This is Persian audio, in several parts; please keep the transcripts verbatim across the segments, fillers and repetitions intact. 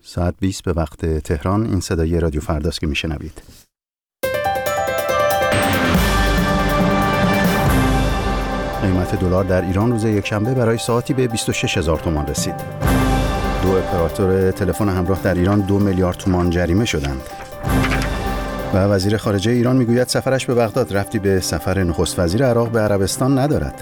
ساعت بیست به وقت تهران. این صدای رادیو فرداست که میشنوید. قیمت دلار در ایران روز یکشنبه برای ساعتی به بیست و شش هزار تومان رسید. دو اپراتور تلفن همراه در ایران دو میلیارد تومان جریمه شدند. و وزیر خارجه ایران میگوید سفرش به بغداد ربطی به سفر نخست وزیر عراق به عربستان ندارد.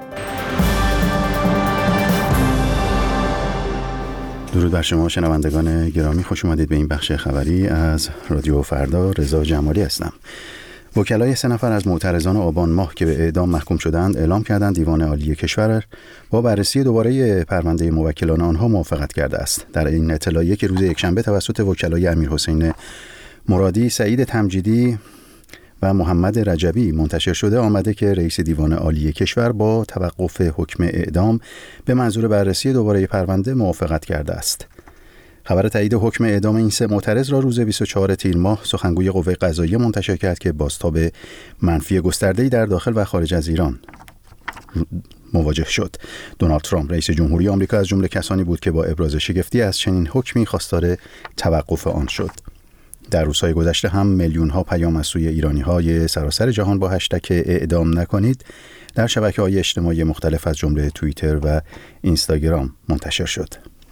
درود بر شما شنوندگان گرامی، خوش اومدید به این بخش خبری از رادیو فردا. رضا جمالی هستم. وکلای سه نفر از معترضان آبان ماه که به اعدام محکوم شدند اعلام کردند دیوان عالی کشور با بررسی دوباره پرونده موکلان آنها موافقت کرده است. در این اطلاعیه که روز یکشنبه توسط وکلای امیرحسین مرادی، سعید تمجیدی و محمد رجبی منتشر شده آمده که رئیس دیوان عالی کشور با توقف حکم اعدام به منظور بررسی دوباره پرونده موافقت کرده است. خبر تایید حکم اعدام این سه معترض را روز بیست و چهارم تیر ماه سخنگوی قوه قضاییه منتشر کرد که بازتاب منفی گسترده‌ای در داخل و خارج از ایران مواجه شد. دونالد ترامپ رئیس جمهوری آمریکا از جمله کسانی بود که با ابراز شگفتی از چنین حکمی خواستار توقف آن شد. در روزهای گذشته هم میلیون‌ها پیام از سوی ایرانی‌های سراسر جهان با هشتگ اعدام نکنید در شبکه‌های اجتماعی مختلف از جمله توییتر و اینستاگرام منتشر شد.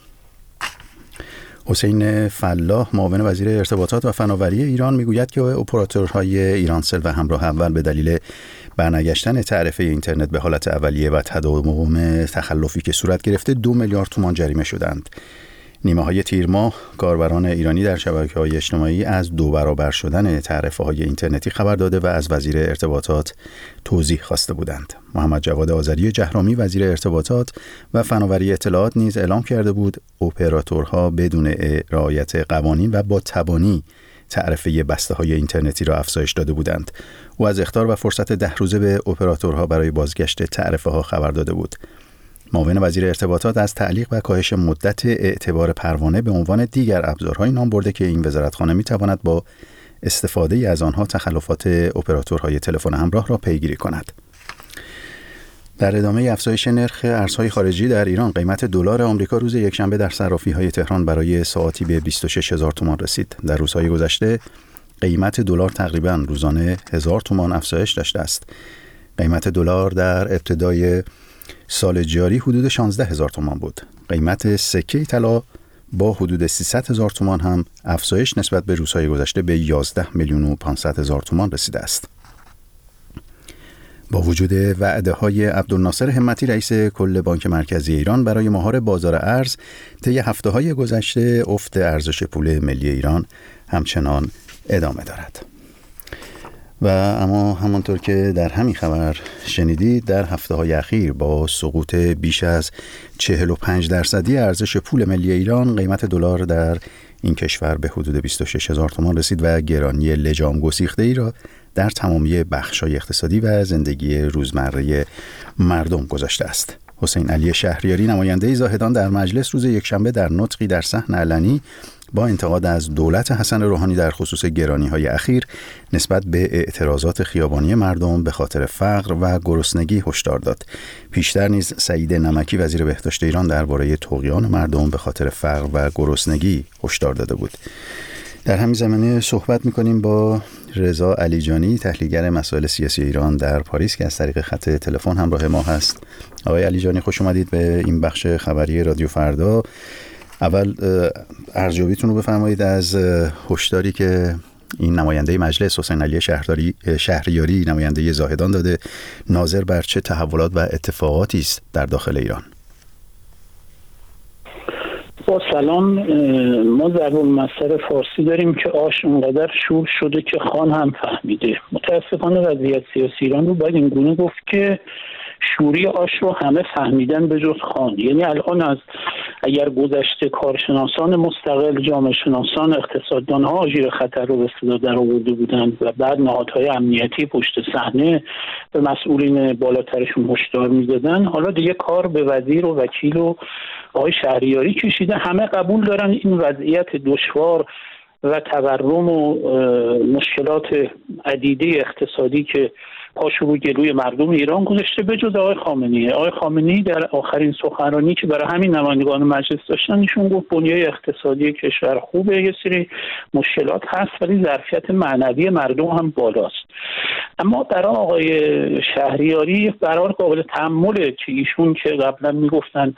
حسین فلاح معاون وزیر ارتباطات و فناوری ایران میگوید که اپراتورهای ایرانسل و همراه اول به دلیل برنگشتن تعرفه اینترنت به حالت اولیه و تداوم تخلفی که صورت گرفته دو میلیارد تومان جریمه شدند. نیمه های تیر ماه کاربران ایرانی در شبکه‌های اجتماعی از دو برابر شدن تعرفه‌های اینترنتی خبر داده و از وزیر ارتباطات توضیح خواسته بودند. محمد جواد آذری جهرامی وزیر ارتباطات و فناوری اطلاعات نیز اعلام کرده بود اپراتورها بدون رعایت قوانین و با تبانی تعرفه بسته‌های اینترنتی را افزایش داده بودند. او از اخطار و فرصت ده روزه به اپراتورها برای بازگشت تعرفه‌ها خبر داده بود. معاون وزیر ارتباطات از تعلیق و کاهش مدت اعتبار پروانه به عنوان دیگر ابزارهای نام برده که این وزارتخانه می‌تواند با استفاده از آنها تخلفات اپراتورهای تلفن همراه را پیگیری کند. در ادامه افزایش نرخ ارزهای خارجی در ایران، قیمت دلار آمریکا روز یکشنبه در صرافی‌های تهران برای ساعتی به بیست و شش هزار تومان رسید. در روزهای گذشته قیمت دلار تقریباً روزانه هزار تومان افزایش داشته است. قیمت دلار در ابتدای سال جاری حدود شانزده هزار تومان بود. قیمت سکه طلا با حدود سیصد هزار تومان هم افزایش نسبت به روزهای گذشته به یازده میلیون و پانصد هزار تومان رسیده است. با وجود وعده های عبدالناصر همتی رئیس کل بانک مرکزی ایران برای مهار بازار ارز، طی هفته های گذشته افت ارزش پول ملی ایران همچنان ادامه دارد. و اما همانطور که در همین خبر شنیدید، در هفته های اخیر با سقوط بیش از چهل و پنج درصدی ارزش پول ملی ایران، قیمت دلار در این کشور به حدود بیست و شش هزار تومان رسید و گرانی لجام گسیخته ای را در تمامی بخش‌های اقتصادی و زندگی روزمره مردم گذاشته است. حسین علی شهریاری نماینده زاهدان در مجلس روز یکشنبه در نطقی در صحن علنی با انتقاد از دولت حسن روحانی در خصوص گرانی‌های اخیر نسبت به اعتراضات خیابانی مردم به خاطر فقر و گرسنگی هشدار داد. پیشتر نیز سعید نمکی وزیر بهداشت ایران درباره طغیان مردم به خاطر فقر و گرسنگی هشدار داده بود. در همین زمینه صحبت می‌کنیم با رضا علیجانی، تحلیلگر مسائل سیاسی ایران در پاریس که از طریق خط تلفن همراه ما هست. آقای علیجانی، خوش اومدید به این بخش خبری رادیو فردا. اول ارزیابیتون رو بفرمایید از هشداری که این نماینده مجلس حسین علی شهریاری شهریاری نماینده زاهدان داده ناظر بر چه تحولات و اتفاقاتی است در داخل ایران. با سلام، ما ضرب المثل فارسی داریم که آش اونقدر شور شده که خان هم فهمیده. متاسفانه وضعیت سیاسی ایران رو باید این گونه گفت که شوری آش رو همه فهمیدن به جز خان. یعنی الان از اگر گذشته کارشناسان مستقل، جامعه شناسان، اقتصاددان ها آژیر خطر رو به صدا در آورده بودند و بعد نهادهای امنیتی پشت صحنه به مسئولین بالاترشون هشدار میدادن، حالا دیگه کار به وزیر و وکیل و آقای شهریاری کشیده. همه قبول دارن این وضعیت دشوار و تورم و مشکلات عدیده اقتصادی که پاشو رو گلوی مردم ایران گذاشته به جز آقای خامنه‌ای. آقای خامنه‌ای در آخرین سخنرانی که برای همین نمایندگان مجلس داشتن ایشون گفت بنیه اقتصادی کشور خوبه، یه سری مشکلات هست ولی ظرفیت معنوی مردم هم بالاست. اما برای آقای شهریاری برای قابل تأمله که ایشون که قبلا میگفتن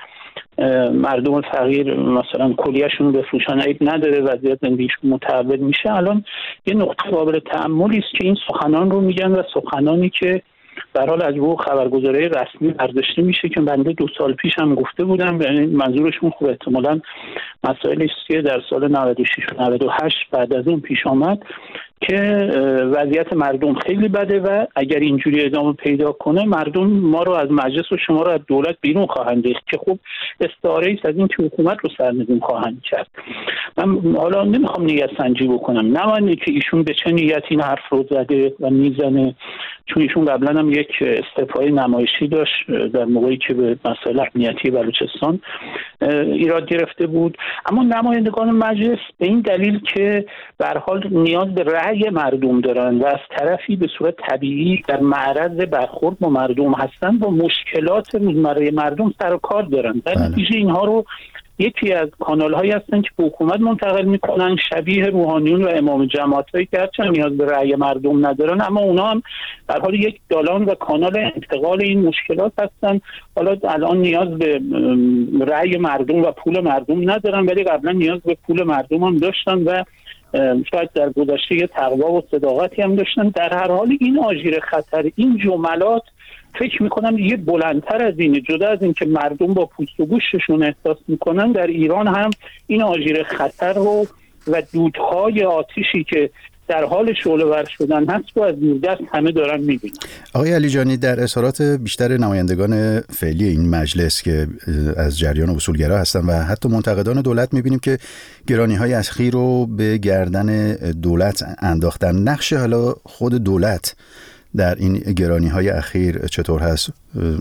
مردم فقیر مثلا کلیه‌شون بفروشن عیب نداره، وضعیت زندگیشون متحول میشه، الان یه نقطه قابل تأملی است که این سخنان رو میگن و سخنانی که در حال از رو خبرگزاری رسمی برداشته میشه که بنده دو سال پیش هم گفته بودم، یعنی منظورشون خوب احتمالاً مسائلی است که در سال نود و شش و نود و هشت بعد از اون پیش آمد که وضعیت مردم خیلی بده و اگر اینجوری ادامه پیدا کنه مردم ما رو از مجلس و شما رو از دولت بیرون خواهند ریخت که خب استعاره است از این که حکومت رو سرنگون خواهند کرد. من حالا نمیخوام نیت سنجی بکنم، نه که ایشون به چه نیتی این حرف رو زده و میزنه، چون ایشون قبلا هم یک استعفای نمایشی داشت در موقعی که به مسائل امنیتی بلوچستان ایراد گرفته بود. اما نمایندگان مجلس به این دلیل که به هر حال نیاز به رأی مردم دارن و از طرفی به صورت طبیعی در معرض برخورد با مردم هستن، با مشکلات روزمره مردم سر و کار دارن. در نتیجه اینها رو یکی از کانال هایی هستن که به حکومت منتقل میکنن، شبیه روحانیون و امام جماعت هایی که هرچند نیاز به رأی مردم ندارن اما اونا هم در حال یک دالان و کانال انتقال این مشکلات هستن. حالا الان نیاز به رأی مردم و پول مردم ندارن ولی قبلا نیاز به پول مردم هم داشتن و شاید در گذشته یه تقوا و صداقتی هم داشتن. در هر حال این آژیر خطر، این جملات فکر میکنم یه بلندتر از اینه، جدا از این که مردم با پوست و گوشتشون احساس میکنن، در ایران هم این آژیر خطر رو و دودهای آتیشی که در حال شعله‌ور شدن هست و از دوردست همه دارن میبینن. آقای علیجانی، در اظهارات بیشتر نمایندگان فعلی این مجلس که از جریان اصولگرا هستن و حتی منتقدان دولت میبینیم که گرانی‌های اخیر رو به گردن دولت انداختن. نقش حالا خود دولت در این گرانی‌های اخیر چطور هست؟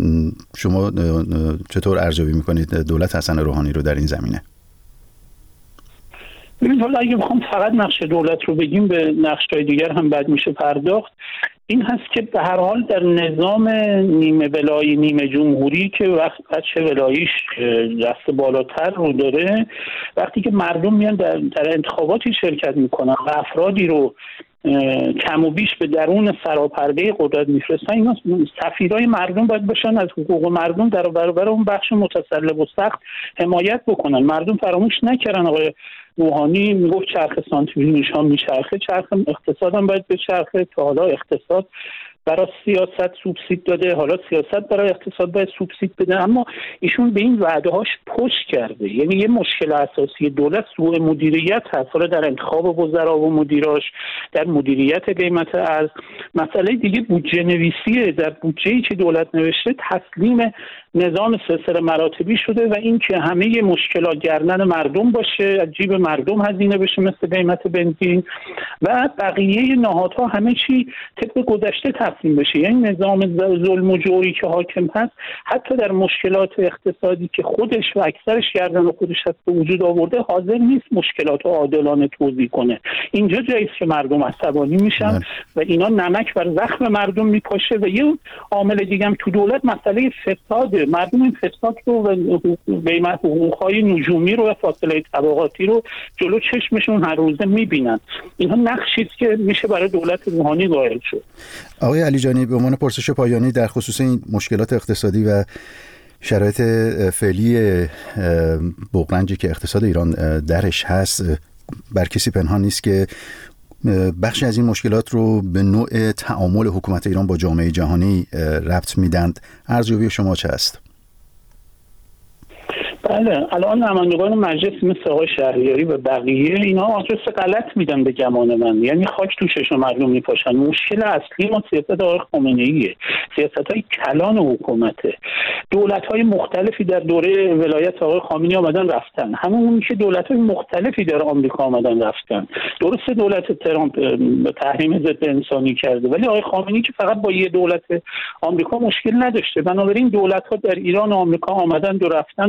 شما چطور ارزیابی میکنید دولت حسن روحانی رو در این زمینه؟ ببینید حالا اگه بخوام فقط نقش دولت رو بگیم به نقش‌های دیگر هم بعد میشه پرداخت. این هست که به هر حال در نظام نیمه ولایی نیمه جمهوری که وقت بچه ولاییش دست بالاتر رو داره، وقتی که مردم میان در, در انتخاباتی شرکت میکنن و افرادی رو کم و بیش به درون سراپرده قدرت میفرستن، اینا سفیرای مردم باید باشن، از حقوق مردم در برابر اون بخش متسلب و سخت حمایت بکنن. مردم فراموش نکردن آقای روحانی میگفت چرخ سانتریفیوژ ها میچرخه، چرخ اقتصاد هم باید به چرخه، تا حالا اقتصاد برای سیاست سوبسید داده، حالا سیاست برای اقتصاد باید سوبسید بده. اما ایشون به این وعده هاش پشت کرده. یعنی یه مشکل اساسی دولت سوء مدیریت هست، حالا در انتخاب وزرا و مدیراش، در مدیریت قیمت ارز. مسئله دیگه بودجه نویسیه. در بودجه‌ای که دولت نوشته تسلیم نظام سلسله مراتبی شده و این که همه مشکلات گردن مردم باشه، از جیب مردم هزینه بشه مثل قیمت بنزین و بقیه نهادها همه چی طبق گذشته تصمیم بشه. یعنی نظام ظلم و جوری که حاکم هست حتی در مشکلات اقتصادی که خودش و اکثرش گردن و خودش هست به وجود آورده حاضر نیست مشکلات رو عادلانه توضیح کنه. اینجا جایی است که مردم عصبانی میشن من. و اینا نمک بر زخم مردم میپاشه. و یه عامل دیگه هم تو دولت مسئله فساد. مردم این فساد رو و قیمت حقوق‌های نجومی رو و فاصله طبقاتی رو جلو چشمشون هر روزه میبینن. اینها نقشی است که میشه برای دولت روحانی قائل شد. آقای علیجانی، به عنوان پرسش پایانی در خصوص این مشکلات اقتصادی و شرایط فعلی بغرنجی که اقتصاد ایران درش هست، بر کسی پنهان نیست که بخشی از این مشکلات رو به نوع تعامل حکومت ایران با جامعه جهانی ربط میدند. ارزیابی شما چه است؟ بله، الان نمایندگان مجلس مثل آقای شهریاری و بقیه اینا آدرس غلط میدن به گمان من. یعنی خاک تو چشم مردم میپاشن. مشکل اصلی ما سیاست آقای خامنه‌ایه، سیاست‌های کلان حکومته. دولت‌های مختلفی در دوره ولایت آقای خامنه‌ای آمدن رفتن، همون که دولت‌های مختلفی در آمریکا آمدن رفتن. درسته دولت ترامپ تحریم ضد انسانی کرده ولی آقای خامنه‌ای که فقط با یه دولت آمریکا مشکل نداشته. بنابراین دولت‌ها در ایران و آمریکا آمدن و رفتن. آقای خامنه‌ای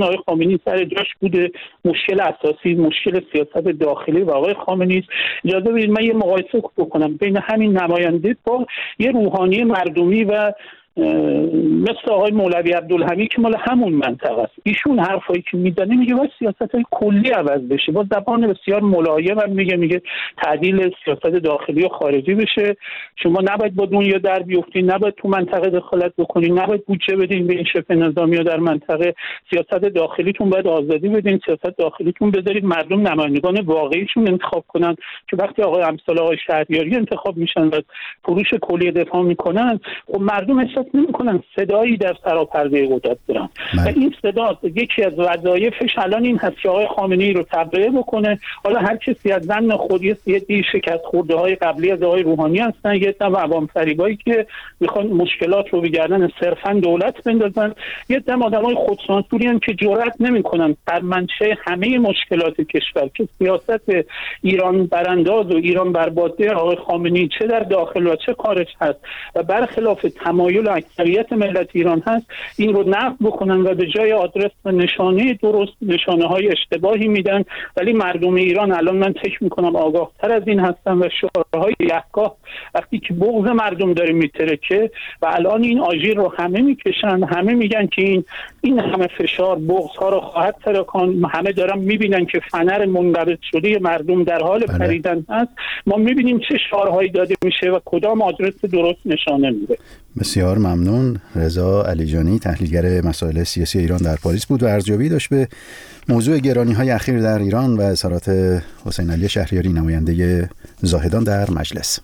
خامنه‌ای سر جاش بوده. مشکل اساسی مشکل سیاست داخلی و آقای خامنه‌ای است. اجازه بدید من یه مقایسه بکنم بین همین نماینده با یه روحانی مردمی و مثل آقای مولوی عبدالحمید که مال همون منطقه است. ایشون حرفایی که میزنه میگه باید سیاست‌های کلی عوض بشه، با زبان بسیار ملایم هم میگه میگه تعدیل سیاست داخلی و خارجی بشه. شما نباید با دنیا در بیفتین، نباید تو منطقه دخالت بکنین، نباید بودجه بدین به این شبه نظامی‌ها در منطقه. سیاست داخلیتون باید آزادی بدین، سیاست داخلیتون بذارید مردم نمایندگان واقعیشون انتخاب کنن که وقتی آقای امثال آقای شهریاری انتخاب میشن و فروش کلی دفاع میکنن، خب مردم احساس نمی‌کنن صدایی در سراپرده قدرت دارن. و این صدا یکی از وظایفش الان این هست که آقای خامنه‌ای رو تبرئه بکنه. حالا هر کسی از ظن خودی یه شکست خورده‌های قبلی از آقای روحانی هستن، یه دم عوام فریبایی که میخوان مشکلات رو به گردن صرفاً دولت بندازن، یه دم آدمای خودسانسوری هم که جرئت نمی‌کنن در منشأ همه مشکلات کشور که سیاست ایران برانداز و ایران برباده آقای خامنه‌ای چه در داخل و چه خارج هست و برخلاف تمایل اکثریت ملت ایران هست، این رو نقد بکنن و به جای آدرس و نشانه درست نشانه های اشتباهی میدن. ولی مردم ایران الان من فکر میکنم آگاه تر از این هستن و شعارهای یکگاه وقتی که بغض مردم داره میترکه و الان این آژیر رو همه میکشن، همه میگن که این این همه فشار بغض ها رو خواهد ترکان، همه دارن میبینن که فنر منقبض شده مردم در حال پریدن هست. ما میبینیم چه شعارهایی داده میشه و کدام آدرس درست نشانه میده. بسیار ممنون. رضا علیجانی تحلیلگر مسائل سیاسی ایران در پاریس بود و ارزیابی داشت به موضوع گرانی‌های اخیر در ایران و اظهارات حسین علی شهریاری نماینده زاهدان در مجلس.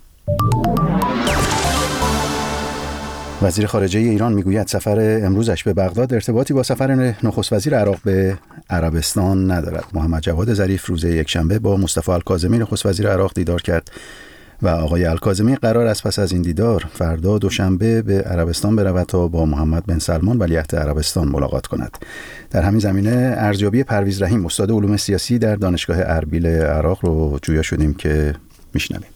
وزیر خارجه ایران میگوید سفر امروزش به بغداد ارتباطی با سفر نخست وزیر عراق به عربستان ندارد. محمد جواد ظریف روز یکشنبه با مصطفی الکاظمی نخست وزیر عراق دیدار کرد و آقای الکاظمی قرار است پس از این دیدار فردا دوشنبه به عربستان برود تا با محمد بن سلمان ولیعهد عربستان ملاقات کند. در همین زمینه ارزیابی پرویز رحیم استاد علوم سیاسی در دانشگاه اربیل عراق رو جویا شدیم که میشنویم.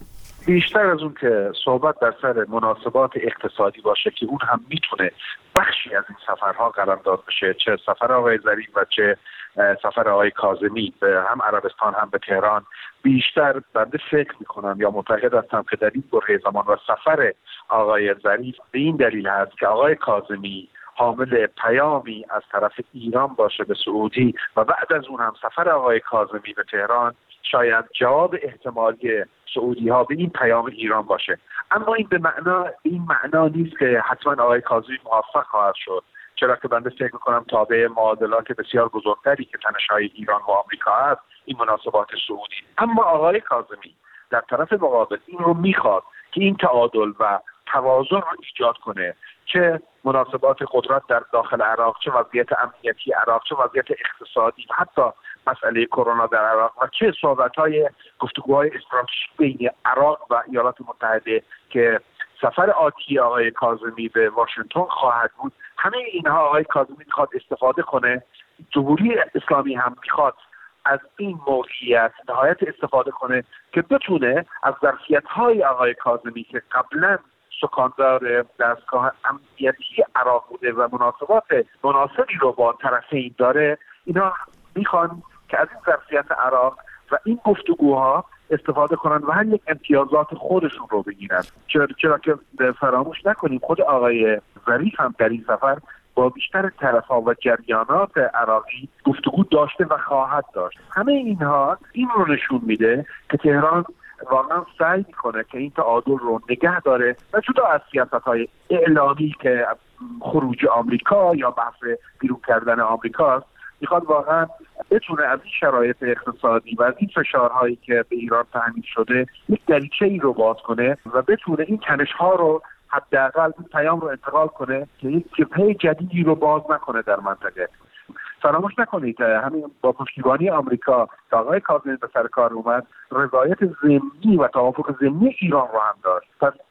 بیشتر از اون که صحبت در سر مناسبات اقتصادی باشه که اون هم میتونه بخشی از این سفرها قلمداد بشه، چه سفر آقای ظریف و چه سفر آقای کاظمی به هم عربستان هم به تهران، بیشتر بنده فکر میکنم یا معتقد هستم که در این بره زمان و سفر آقای ظریف به این دلیل هست که آقای کاظمی حامل پیامی از طرف ایران باشه به سعودی و بعد از اون هم سفر آقای کاظمی به تهران شاید جواب احتمالی سعودی ها به این پیام ایران باشه. اما این به معنا این معنا نیست که حتما آقای کاظمی موفق خواهد شد، چرا که بنده فکر میکنم تابع معادلات بسیار بزرگتری که تنش‌های ایران و آمریکا هست این مناسبات سعودی. اما آقای کاظمی در طرف مقابل این رو میخواد که این تعادل و توازن رو ایجاد کنه، چه مناسبات قدرت در داخل عراق، چه وضعیت امنیتی عراق، چه وضعیت اقتصادی و حتی مسئله کرونا در عراق و چه صحبت‌های گفتگوهای استراتژیک بین عراق و ایالات متحده که سفر آتی آقای کاظمی به واشنگتن خواهد بود. همه اینها آقای کاظمی میخواد استفاده کنه. جمهوری اسلامی هم میخواد از این موقعیت نهایت استفاده کنه که بتونه از ظرفیت‌های آقای کاظمی که قبلا سکاندار دستگاه امنیتی عراق بوده و مناسبات مناسبی رو با طرفین داره، اینا میخوان که از این ظرفیت عراق و این گفتگوها استفاده کنن و هر یک امتیازات خودشون رو بگیرن. چرا, چرا که فراموش نکنیم خود آقای ظریف هم در این سفر با بیشتر طرف‌ها و جریانات عراقی گفتگو داشته و خواهد داشت. همه اینها این رو نشون میده که تهران واقعا سعی میکنه که این تعادل رو نگه داره و جدا از سیاست‌های اعلامی که خروج آمریکا یا بحث بیرون کردن آمریکا، میخواد واقعا بتونه از این شرایط اقتصادی و از این فشارهایی که به ایران تحمیل شده یک دریچه‌ای رو باز کنه و بتونه این تنش‌ها رو حداقل این پیام رو انتقال کنه که یک جبهه جدیدی رو باز نکنه در منطقه. فراموش نکنید همین با پشتیبانی آمریکا که آقای کاظمی به سر کار اومد، رضایت ضمنی و توافق ضمنی ایران رو هم داشت. پس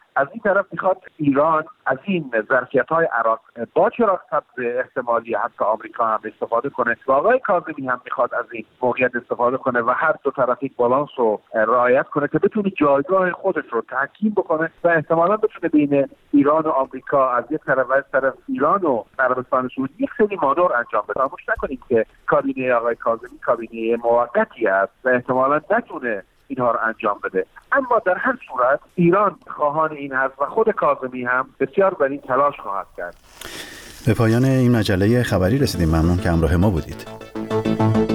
از این طرف میخواد ایران از این ظرفیت‌های عراق با چراغ سبز احتمالی حتی آمریکا هم استفاده کنه و آقای کاظمی هم میخواد از این موقعیت استفاده کنه و هر دو طرف یک بالانس رو رعایت کنه که بتونه جایگاه خودش رو تحکیم بکنه و احتمالاً بتونه بین ایران و آمریکا از یک طرف و از طرف ایران و عربستان سعودی یک سری مانور انجام بده. فراموش نکنیم که کابینه آقای کاظمی کابینه موقتی است و احتمالاً نتونه اینها رو انجام بده. اما در هر صورت ایران خواهان این هست و خود کاظمی هم بسیار بر این تلاش خواهد کرد. به پایان این مجله خبری رسیدیم. ممنون که همراه ما بودید.